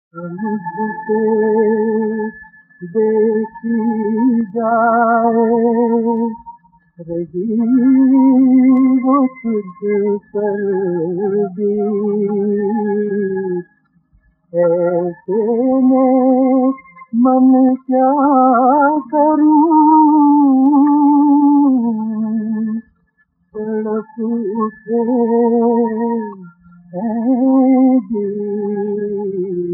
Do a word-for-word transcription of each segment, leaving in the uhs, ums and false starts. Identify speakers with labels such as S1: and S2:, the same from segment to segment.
S1: मुझसे देखी जाए रही वो तुझ पर भी, ऐसे में मन क्या करूं, तड़प उठे है दिल।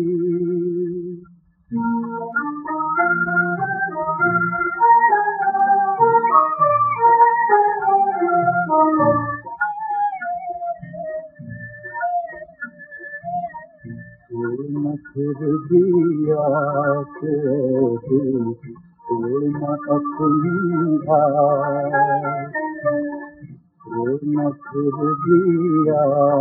S1: छोड़ना फिर दिया दिल, छोड़ना अपनी हार, छोड़ना फिर दिया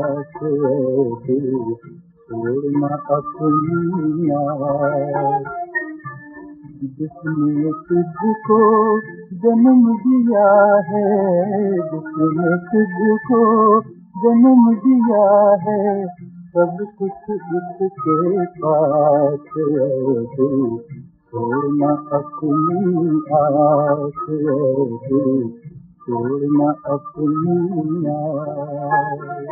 S1: दिल, छोड़ना अपनी यार। जिसने तुझको जन्म दिया है, जिसने तुझको जन्म दिया है, सब कुछ उसके पास है। छोड़ना अपनी आस है, छोड़ना अपनी आस।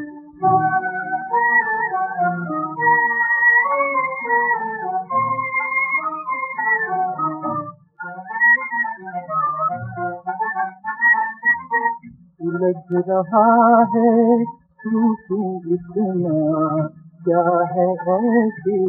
S1: उलझ रहा है तू तू इतना, क्या है ऐसी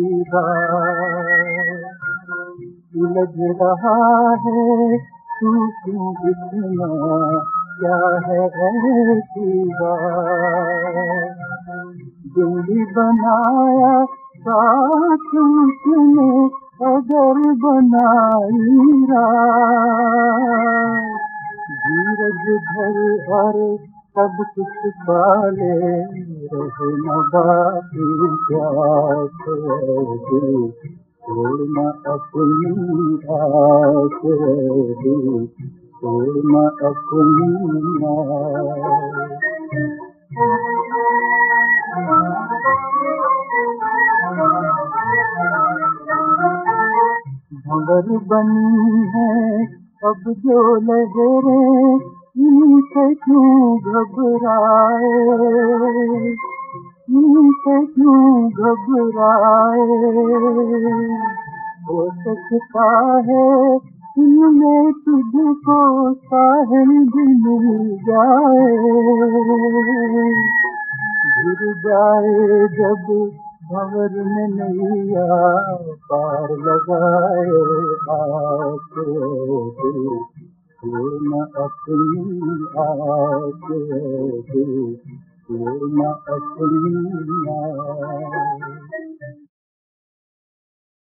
S1: बात। उलझ रहा है तू तू इतना, क्या है ऐसी बात। दिल्ली बनाया साथ उसने, अगर बनाई रात। धीरज धर और सब कुछ पाले, रहे न बाकी प्यास है। छोड़ना अपनी आस है, छोड़ना अपनी आस। भंवर बनी है अब जो लहरें, इनसे क्यों घबराए, इनसे क्यों घबराए। हो सकता है इनमें तुझको साहिल भी मिल जाए, गिर जाए जब भंवर में नैया, पार लगाए आस दिल, छोड़ना अपनी आस दिल, छोड़ना अपनी आस।